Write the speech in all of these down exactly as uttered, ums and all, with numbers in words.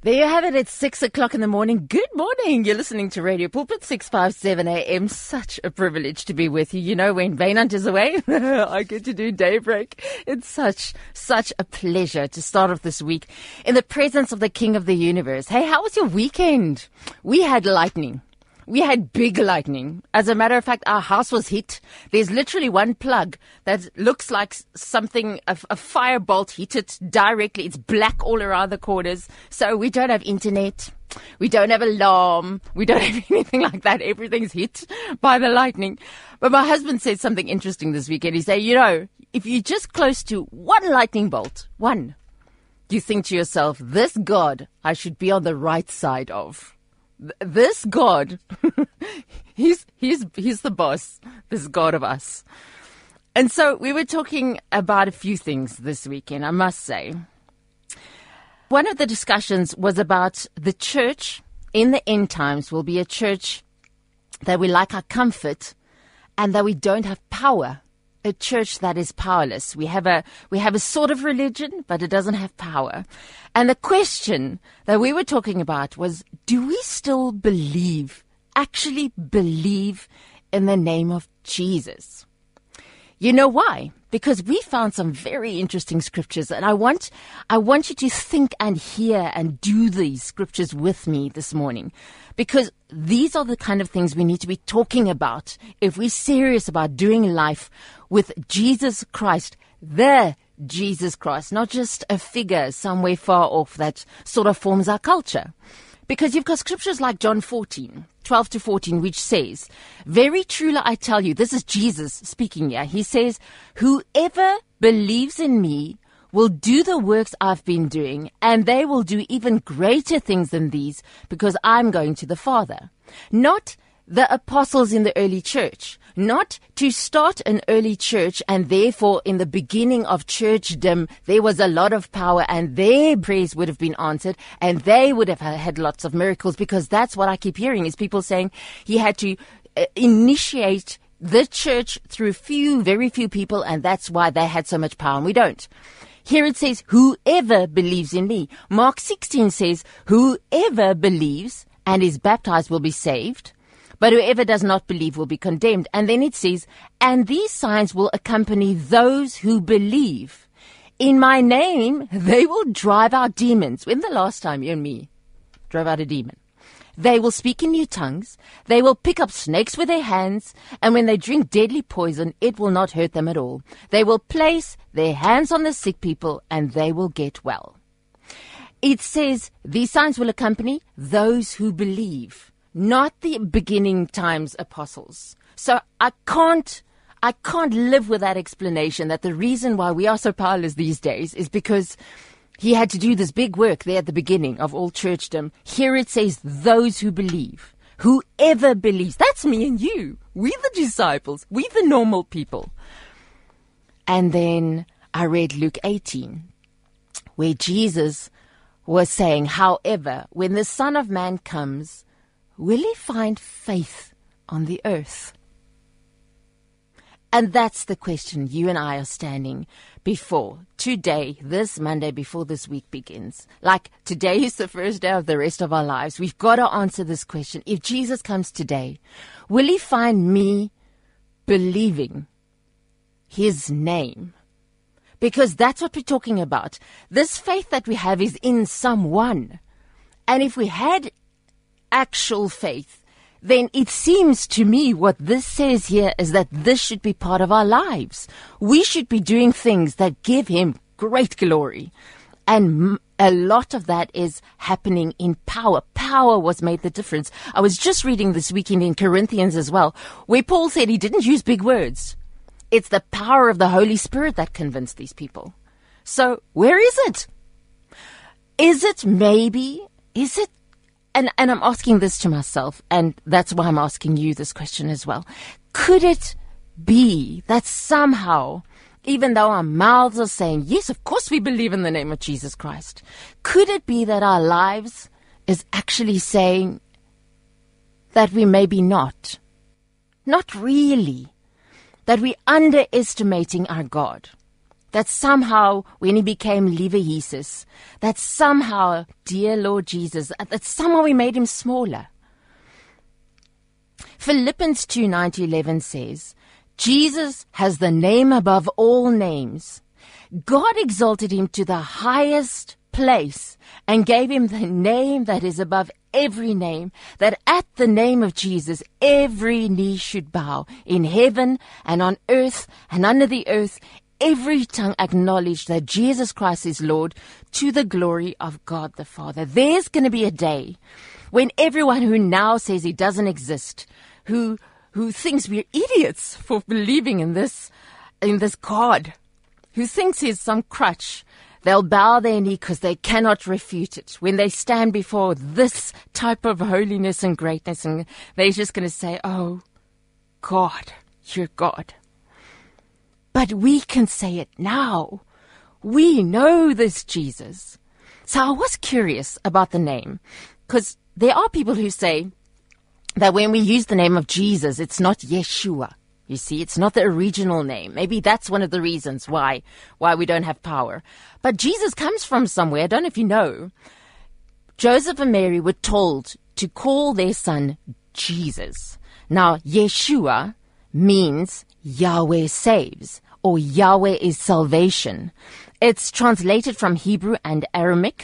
There you have it. It's six o'clock in the morning. Good morning. You're listening to Radio Pulpit six fifty-seven A M. Such a privilege to be with you. You know, when Vaynant is away, I get to do Daybreak. It's such, such a pleasure to start off this week in the presence of the King of the Universe. Hey, how was your weekend? We had lightning. We had big lightning. As a matter of fact, our house was hit. There's literally one plug that looks like something, a, a firebolt hit it directly. It's black all around the corners. So we don't have internet. We don't have alarm. We don't have anything like that. Everything's hit by the lightning. But my husband said something interesting this weekend. He said, you know, if you're just close to one lightning bolt, one, you think to yourself, this God I should be on the right side of. This God, he's, he's, he's the boss, this God of us. And so we were talking about a few things this weekend, I must say. One of the discussions was about the church in the end times will be a church that we like our comfort and that we don't have power. A church that is powerless. We have a, we have a sort of religion, but it doesn't have power. And the question that we were talking about was, do we still believe, actually believe in the name of Jesus? You know why? Because we found some very interesting scriptures, and I want, I want you to think and hear and do these scriptures with me this morning, because these are the kind of things we need to be talking about if we're serious about doing life with Jesus Christ, the Jesus Christ, not just a figure somewhere far off that sort of forms our culture. Because you've got scriptures like John fourteen, twelve to fourteen, which says, very truly I tell you, this is Jesus speaking here. He says, whoever believes in me will do the works I've been doing, and they will do even greater things than these, because I'm going to the Father. Not the apostles in the early church, not to start an early church, and therefore in the beginning of churchdom there was a lot of power and their prayers would have been answered and they would have had lots of miracles, because that's what I keep hearing is people saying he had to uh, initiate the church through few, very few people, and that's why they had so much power, and we don't. Here it says, whoever believes in me. Mark sixteen says, whoever believes and is baptized will be saved, but whoever does not believe will be condemned. And then it says, and these signs will accompany those who believe. In my name, they will drive out demons. When the last time you and me drove out a demon? They will speak in new tongues. They will pick up snakes with their hands. And when they drink deadly poison, it will not hurt them at all. They will place their hands on the sick people and they will get well. It says these signs will accompany those who believe, not the beginning times apostles. So I can't, I can't live with that explanation that the reason why we are so powerless these days is because he had to do this big work there at the beginning of all churchdom. Here it says those who believe, whoever believes. That's me and you. We the disciples. We the normal people. And then I read Luke eighteen, where Jesus was saying, however, when the Son of Man comes, will he find faith on the earth? And that's the question you and I are standing before today, this Monday, before this week begins. Like today is the first day of the rest of our lives. We've got to answer this question. If Jesus comes today, will he find me believing his name? Because that's what we're talking about. This faith that we have is in someone. And if we had actual faith, then it seems to me what this says here is that this should be part of our lives. We should be doing things that give him great glory. And a lot of that is happening in power. Power was made the difference. I was just reading this weekend in Corinthians as well, where Paul said he didn't use big words. It's the power of the Holy Spirit that convinced these people. So where is it? Is it maybe, is it And, and I'm asking this to myself, and that's why I'm asking you this question as well. Could it be that somehow, even though our mouths are saying, yes, of course we believe in the name of Jesus Christ, could it be that our lives is actually saying that we maybe not? Not really. That we're underestimating our God. that somehow when he became Liewe Jesus, that somehow, dear Lord Jesus, that somehow we made him smaller. Philippians two, nine to eleven says, Jesus has the name above all names. God exalted him to the highest place and gave him the name that is above every name, that at the name of Jesus every knee should bow, in heaven and on earth and under the earth, every tongue acknowledge that Jesus Christ is Lord, to the glory of God the Father. There's going to be a day when everyone who now says he doesn't exist, who who thinks we're idiots for believing in this, in this God, who thinks he's some crutch, they'll bow their knee because they cannot refute it. When they stand before this type of holiness and greatness, and they're just going to say, oh, God, you're God. But we can say it now. We know this Jesus. So I was curious about the name, because there are people who say that when we use the name of Jesus, it's not Yeshua. You see, it's not the original name. Maybe that's one of the reasons why why we don't have power. But Jesus comes from somewhere. I don't know if you know. Joseph and Mary were told to call their son Jesus. Now, Yeshua means Yahweh saves, or Yahweh is salvation. It's translated from Hebrew and Aramaic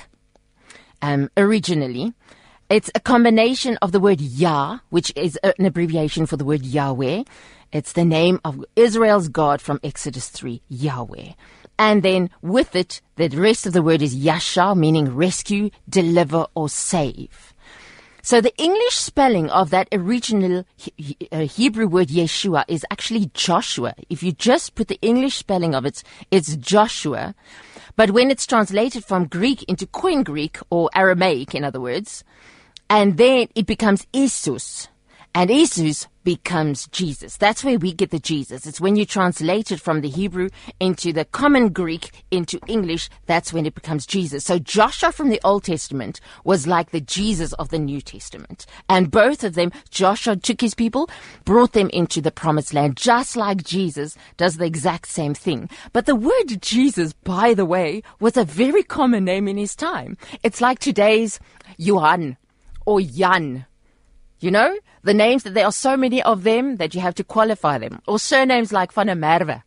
um, originally. It's a combination of the word Yah, which is an abbreviation for the word Yahweh. It's the name of Israel's God from Exodus three, Yahweh. And then with it, the rest of the word is Yasha, meaning rescue, deliver, or save. So the English spelling of that original Hebrew word Yeshua is actually Joshua. If you just put the English spelling of it, it's Joshua. But when it's translated from Greek into Koine Greek, or Aramaic, in other words, and then it becomes Jesus, and Jesus becomes Jesus. That's where we get the Jesus. It's when you translate it from the Hebrew into the common Greek into English, that's when it becomes Jesus. So Joshua from the Old Testament was like the Jesus of the New Testament. And both of them, Joshua took his people, brought them into the promised land, just like Jesus does the exact same thing. But the word Jesus, by the way, was a very common name in his time. It's like today's Johan or Jan. You know, the names, that there are so many of them that you have to qualify them. Or surnames like Van der Merwe.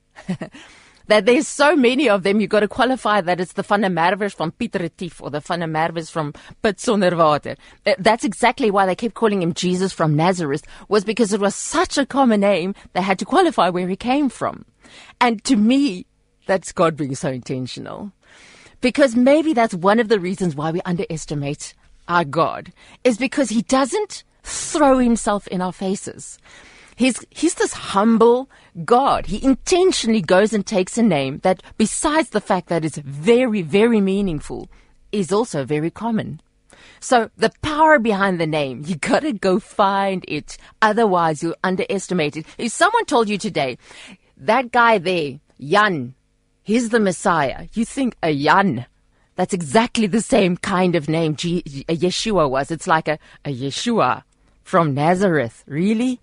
That there's so many of them, you've got to qualify that it's the Van der Merwes from Piet Retief or the Van der Merwes from Piet Sonder Water. That's exactly why they kept calling him Jesus from Nazareth, was because it was such a common name, they had to qualify where he came from. And to me, that's God being so intentional. Because maybe that's one of the reasons why we underestimate our God, is because he doesn't throw himself in our faces. He's, he's this humble God. He intentionally goes and takes a name that, besides the fact that it's very, very meaningful, is also very common. So the power behind the name, you got to go find it. Otherwise, you'll underestimate it. If someone told you today, that guy there, Jan, he's the Messiah, you think a Jan. That's exactly the same kind of name G- Yeshua was. It's like a, a Yeshua from Nazareth. Really?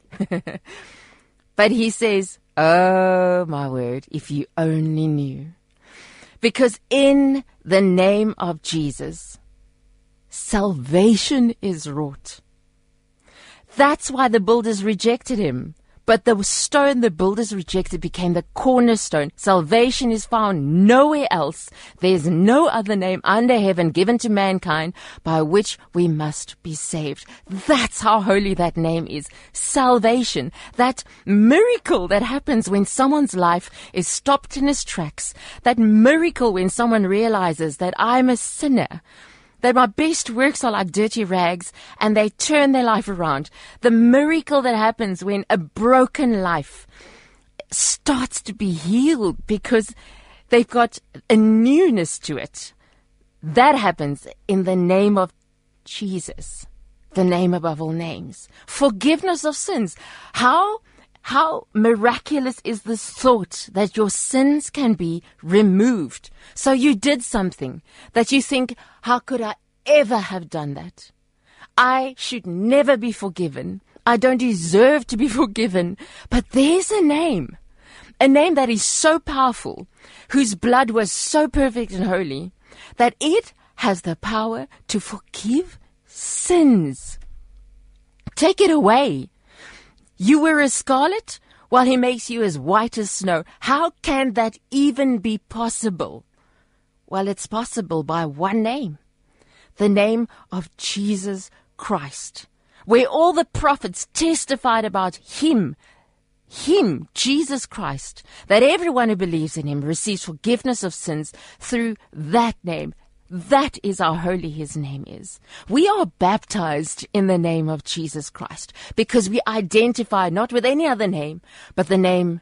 But he says, oh my word, if you only knew. Because in the name of Jesus, salvation is wrought. That's why the builders rejected him. But the stone the builders rejected became the cornerstone. Salvation is found nowhere else. There's no other name under heaven given to mankind by which we must be saved. That's how holy that name is. Salvation. That miracle that happens when someone's life is stopped in its tracks. That miracle when someone realizes that I'm a sinner, that my best works are like dirty rags, and they turn their life around. The miracle that happens when a broken life starts to be healed because they've got a newness to it. That happens in the name of Jesus, the name above all names. Forgiveness of sins. How How miraculous is this thought that your sins can be removed? So you did something that you think, how could I ever have done that? I should never be forgiven. I don't deserve to be forgiven. But there's a name. A name that is so powerful, whose blood was so perfect and holy, that it has the power to forgive sins. Take it away. You were as scarlet, while he makes you as white as snow. How can that even be possible? Well, it's possible by one name, the name of Jesus Christ, where all the prophets testified about him, him, Jesus Christ, that everyone who believes in him receives forgiveness of sins through that name. That is how holy his name is. We are baptized in the name of Jesus Christ because we identify not with any other name, but the name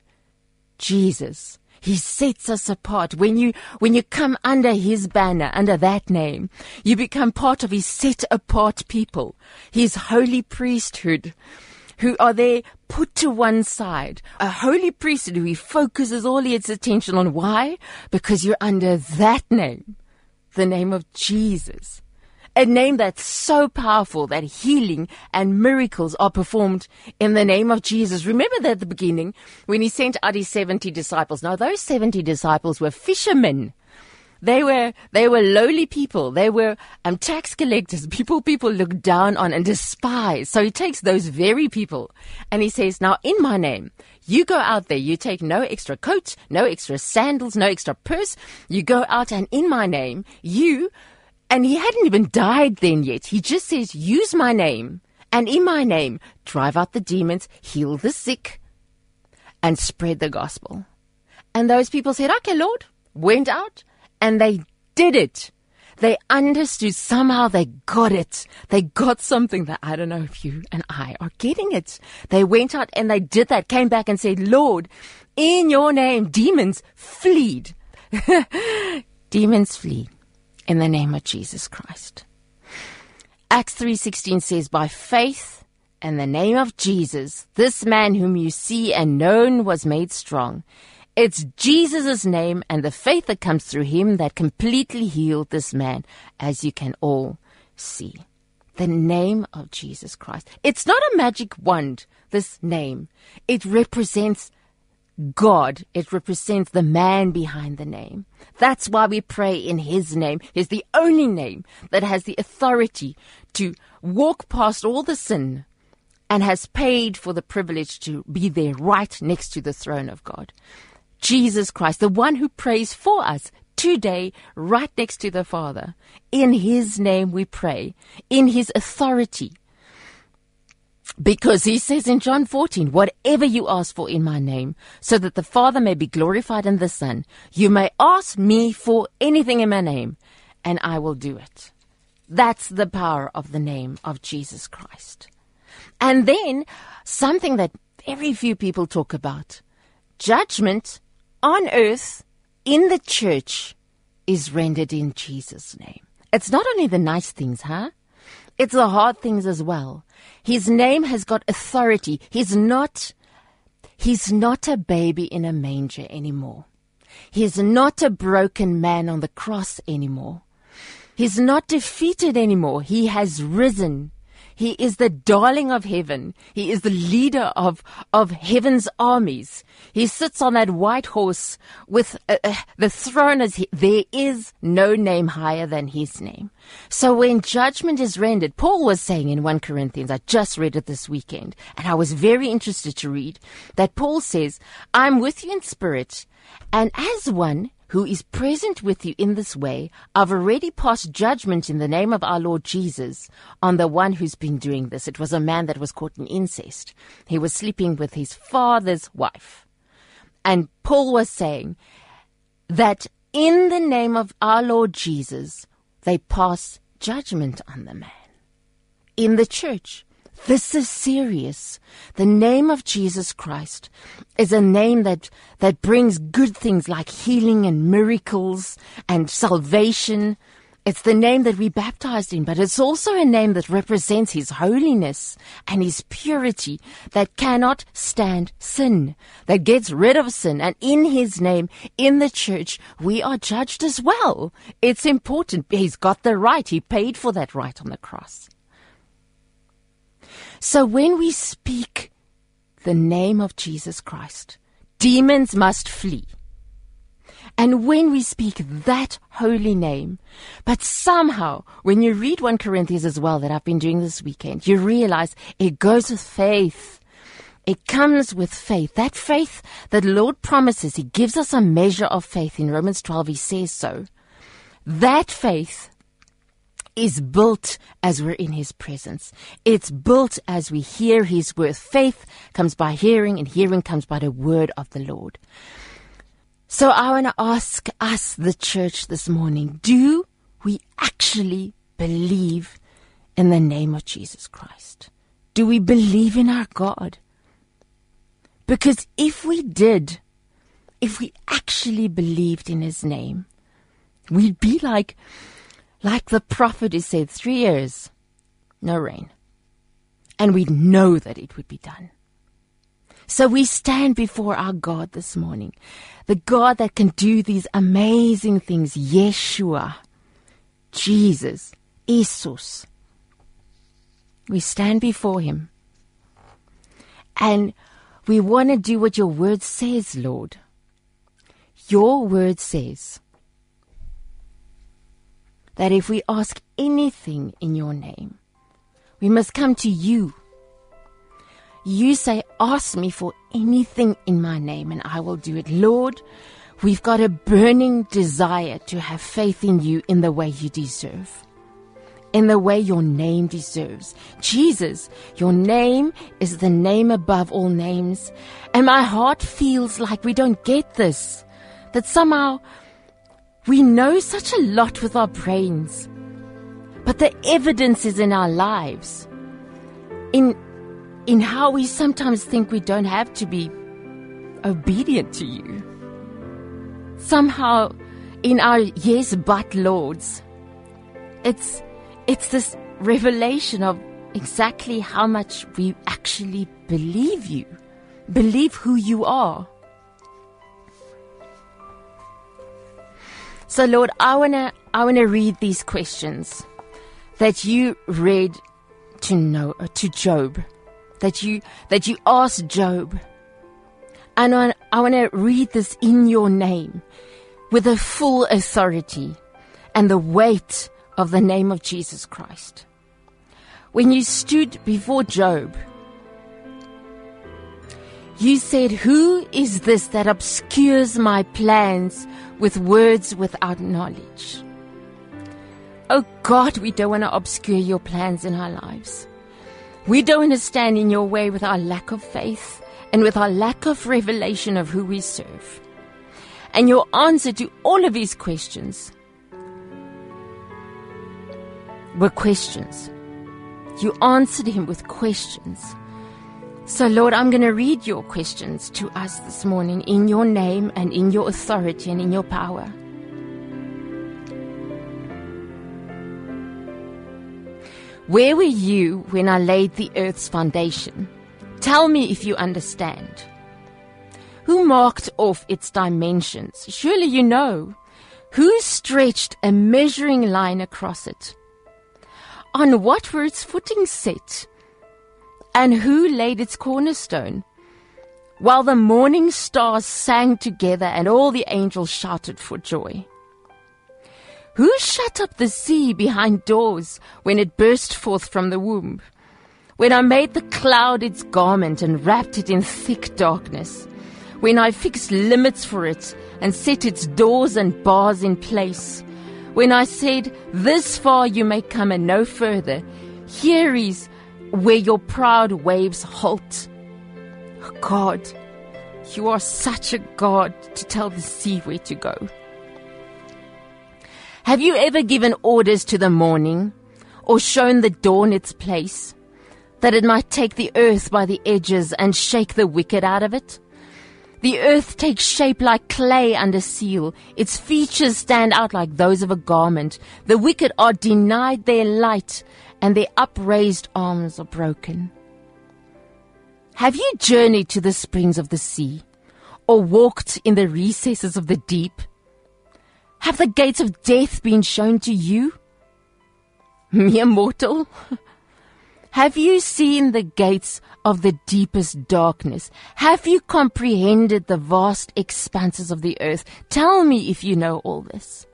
Jesus. He sets us apart. When you, when you come under his banner, under that name, you become part of his set apart people, his holy priesthood, who are there put to one side. A holy priesthood who he focuses all its attention on. Why? Because you're under that name. The name of Jesus, a name that's so powerful that healing and miracles are performed in the name of Jesus. Remember that at the beginning when he sent out his seventy disciples. Now those seventy disciples were fishermen. They were, they were lowly people. They were um, tax collectors, people people look down on and despise. So he takes those very people and he says, now in my name, you go out there, you take no extra coat, no extra sandals, no extra purse. You go out and in my name, you, and he hadn't even died then yet. He just says, use my name and in my name, drive out the demons, heal the sick and spread the gospel. And those people said, okay, Lord, went out and they did it. They understood. Somehow they got it. They got something that I don't know if you and I are getting it. They went out and they did that, came back and said, Lord, in your name, demons fleed. Demons flee in the name of Jesus Christ. Acts three sixteen says, by faith and the name of Jesus, this man whom you see and known was made strong. It's Jesus' name and the faith that comes through him that completely healed this man, as you can all see. The name of Jesus Christ. It's not a magic wand, this name. It represents God. It represents the man behind the name. That's why we pray in his name. It's the only name that has the authority to walk past all the sin and has paid for the privilege to be there right next to the throne of God. Jesus Christ, the one who prays for us today, right next to the Father. In his name we pray, in his authority. Because he says in John fourteen, whatever you ask for in my name, so that the Father may be glorified in the Son, you may ask me for anything in my name, and I will do it. That's the power of the name of Jesus Christ. And then something that very few people talk about, judgment on earth, in the church, is rendered in Jesus' name. It's not only the nice things, huh? It's the hard things as well. His name has got authority. He's not, he's not a baby in a manger anymore. He's not a broken man on the cross anymore. He's not defeated anymore. He has risen. He is the darling of heaven. He is the leader of, of heaven's armies. He sits on that white horse with uh, uh, the throne as he, there is no name higher than his name. So when judgment is rendered, Paul was saying in First Corinthians, I just read it this weekend, and I was very interested to read, that Paul says, I'm with you in spirit, and as one who is present with you in this way, I've already passed judgment in the name of our Lord Jesus on the one who's been doing this. It was a man that was caught in incest. He was sleeping with his father's wife. And Paul was saying that in the name of our Lord Jesus, they pass judgment on the man. In the church. This is serious. The name of Jesus Christ is a name that, that brings good things like healing and miracles and salvation. It's the name that we baptized in, but it's also a name that represents his holiness and his purity that cannot stand sin, that gets rid of sin. And in his name, in the church, we are judged as well. It's important. He's got the right. He paid for that right on the cross. So when we speak the name of Jesus Christ demons must flee. And when we speak that holy name, but somehow, when you read First Corinthians as well, that I've been doing this weekend, you realize it goes with faith. It comes with faith. That faith that the Lord promises, He gives us a measure of faith. In Romans twelve, He says so. That faith is built as we're in His presence. It's built as we hear His word. Faith comes by hearing, and hearing comes by the word of the Lord. So I want to ask us, the church, this morning, do we actually believe in the name of Jesus Christ? Do we believe in our God? Because if we did, if we actually believed in His name, we'd be like, like the prophet who said, three years, no rain. And we'd know that it would be done. So we stand before our God this morning, the God that can do these amazing things, Yeshua, Jesus, Jesus. We stand before Him, and we want to do what your word says, Lord. Your word says that if we ask anything in your name, we must come to you. You say, ask me for anything in my name and I will do it. Lord, we've got a burning desire to have faith in you in the way you deserve, in the way your name deserves. Jesus, your name is the name above all names. And my heart feels like we don't get this, that somehow we know such a lot with our brains, but the evidence is in our lives, in in how we sometimes think we don't have to be obedient to you. Somehow, in our yes, but Lords, it's it's this revelation of exactly how much we actually believe you, believe who you are. So, Lord, I wanna I wanna read these questions that you read to know to Job. That you that you asked Job. And I, I want to read this in your name with the full authority and the weight of the name of Jesus Christ. When you stood before Job, you said, who is this that obscures my plans with words without knowledge? Oh God, we don't want to obscure your plans in our lives. We don't want to stand in your way with our lack of faith and with our lack of revelation of who we serve. And your answer to all of these questions were questions. You answered him with questions. So, Lord, I'm going to read your questions to us this morning in your name and in your authority and in your power. Where were you when I laid the earth's foundation? Tell me if you understand. Who marked off its dimensions? Surely you know. Who stretched a measuring line across it? On what were its footings set? And who laid its cornerstone? While the morning stars sang together and all the angels shouted for joy. Who shut up the sea behind doors when it burst forth from the womb? When I made the cloud its garment and wrapped it in thick darkness? When I fixed limits for it and set its doors and bars in place? When I said, this far you may come and no further, here is where your proud waves halt. Oh God, you are such a God to tell the sea where to go. Have you ever given orders to the morning or shown the dawn its place, that it might take the earth by the edges and shake the wicked out of it? The earth takes shape like clay under seal. Its features stand out like those of a garment. The wicked are denied their light, and their upraised arms are broken. Have you journeyed to the springs of the sea, or walked in the recesses of the deep? Have the gates of death been shown to you? Mere mortal? Have you seen the gates of the deepest darkness? Have you comprehended the vast expanses of the earth? Tell me if you know all this.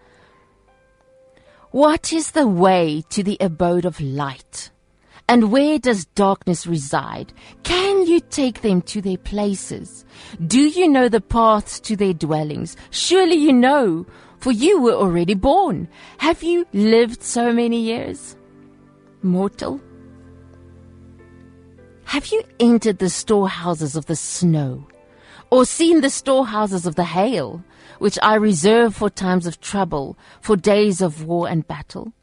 What is the way to the abode of light? And where does darkness reside? Can you take them to their places? Do you know the paths to their dwellings? Surely you know, for you were already born. Have you lived so many years? Mortal, have you entered the storehouses of the snow, or seen the storehouses of the hail, which I reserve for times of trouble, for days of war and battle?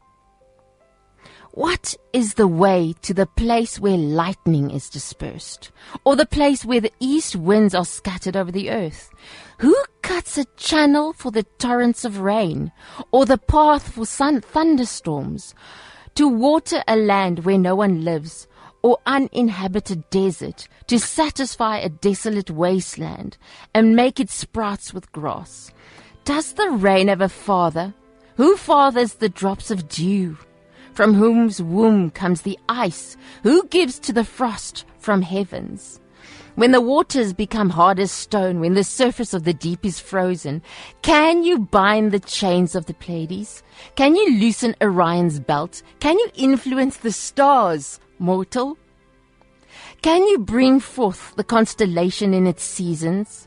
What is the way to the place where lightning is dispersed, or the place where the east winds are scattered over the earth? Who cuts a channel for the torrents of rain, or the path for sun thunderstorms, to water a land where no one lives, or uninhabited desert, to satisfy a desolate wasteland, and make it sprouts with grass? Does the rain have a father? Who fathers the drops of dew? From whose womb comes the ice? Who gives to the frost from heavens? When the waters become hard as stone, when the surface of the deep is frozen, can you bind the chains of the Pleiades? Can you loosen Orion's belt? Can you influence the stars, mortal? Can you bring forth the constellation in its seasons?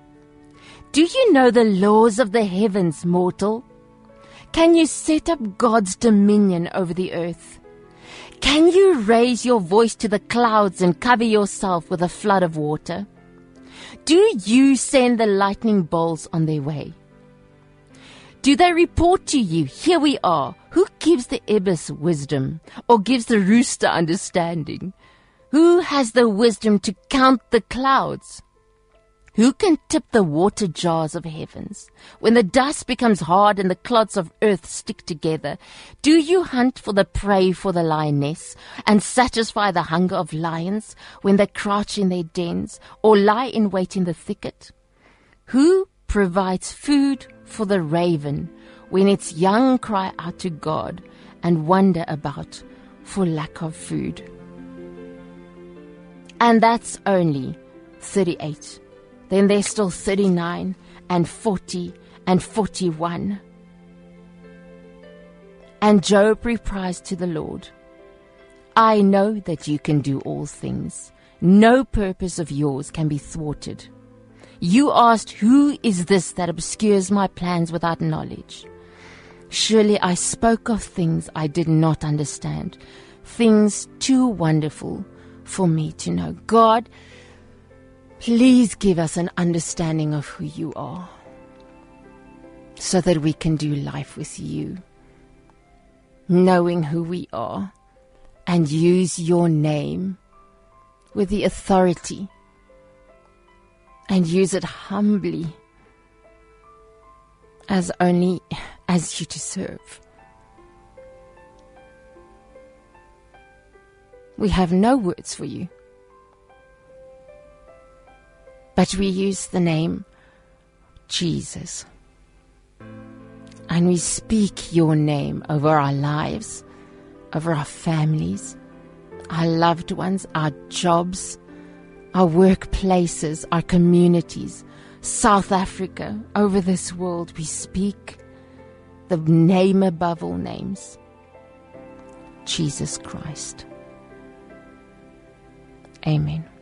Do you know the laws of the heavens, mortal? Can you set up God's dominion over the earth? Can you raise your voice to the clouds and cover yourself with a flood of water? Do you send the lightning bolts on their way? Do they report to you, here we are? Who gives the ibis wisdom, or gives the rooster understanding? Who has the wisdom to count the clouds? Who can tip the water jars of heavens? When the dust becomes hard and the clods of earth stick together, do you hunt for the prey for the lioness and satisfy the hunger of lions when they crouch in their dens or lie in wait in the thicket? Who provides food for the raven when its young cry out to God and wander about for lack of food? And that's only thirty-eight. Then there's still thirty-nine and forty and forty-one. And Job reprised to the Lord, I know that you can do all things. No purpose of yours can be thwarted. You asked, who is this that obscures my plans without knowledge? Surely I spoke of things I did not understand, things too wonderful for me to know. God, please give us an understanding of who you are, so that we can do life with you, knowing who we are, and use your name with the authority, and use it humbly, as only as you deserve. We have no words for you, but we use the name Jesus. And we speak your name over our lives, over our families, our loved ones, our jobs, our workplaces, our communities, South Africa, over this world. We speak the name above all names, Jesus Christ. Amen.